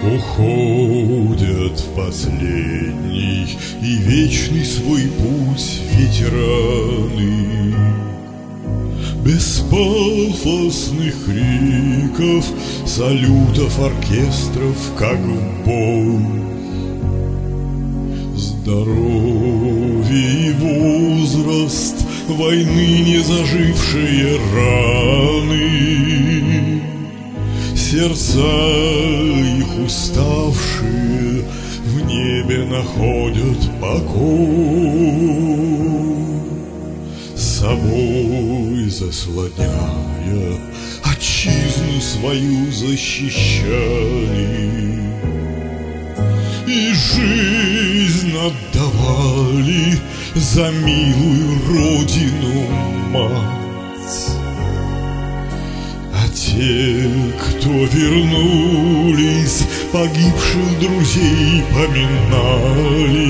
Уходят в последний и вечный свой путь ветераны. Без пафосных криков, салютов, оркестров, как в бой. Здоровье и возраст, войны не зажившие раны, сердца их уставшие в небе находят покой, собой заслоняя отчизну свою защищали и жизнь отдавали за милую родину мать. А те, кто вернулись, погибших друзей поминали,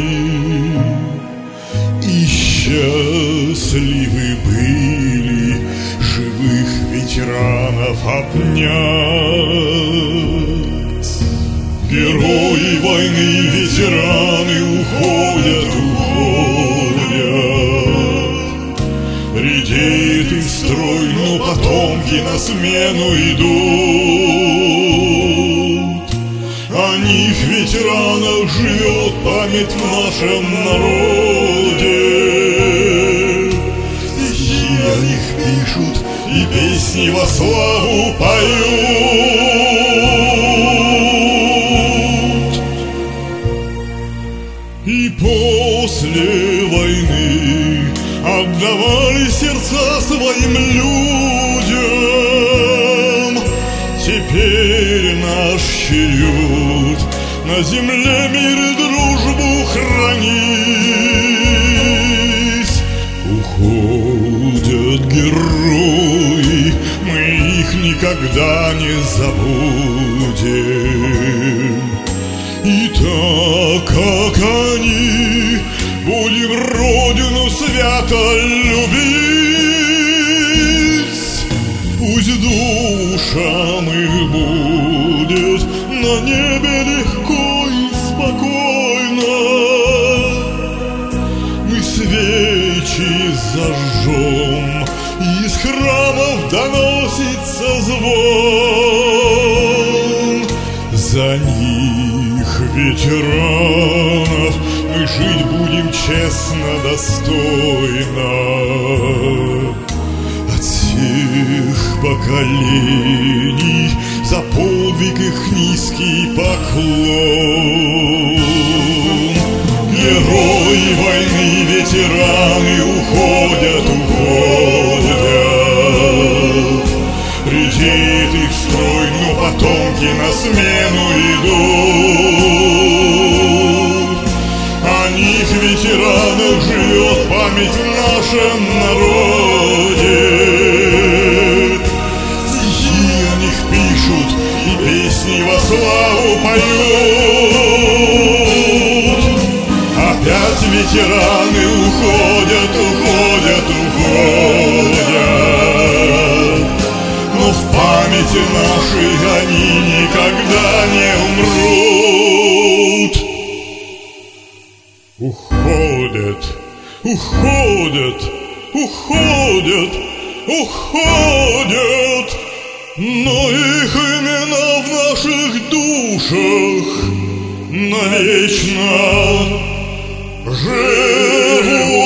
и счастливы были живых ветеранов обнять. Герои войны, ветераны уходят, уходят. Редеет их строй, но потомки на смену идут. О них, ветеранах, живет память в нашем народе. Стихи о них пишут и песни во славу поют. И после войны отдавали сердца своим людям. Теперь наш черед на земле мир и дружбу хранить. Уходят герои, мы их никогда не забудем. И так, как они, будем родину свято любить. Пусть душам их будет на небе легко и спокойно. Мы свечи зажжем, и из храмов доносится звон. За них, ветеранов, мы жить будем честно, достойно. От всех поколений за подвиг их низкий поклон. Герои войны, ветераны уходят, уходят. Редеет их строй, но потомки на смену идут. О них, ветеранах, живет память в нашем народе. Стихи о них пишут и песни во славу поют. Опять ветераны уходят, уходят, уходят. Но в памяти нашей они никогда не умрут. Уходят, уходят, уходят, уходят, но их имена в наших душах навечно живут.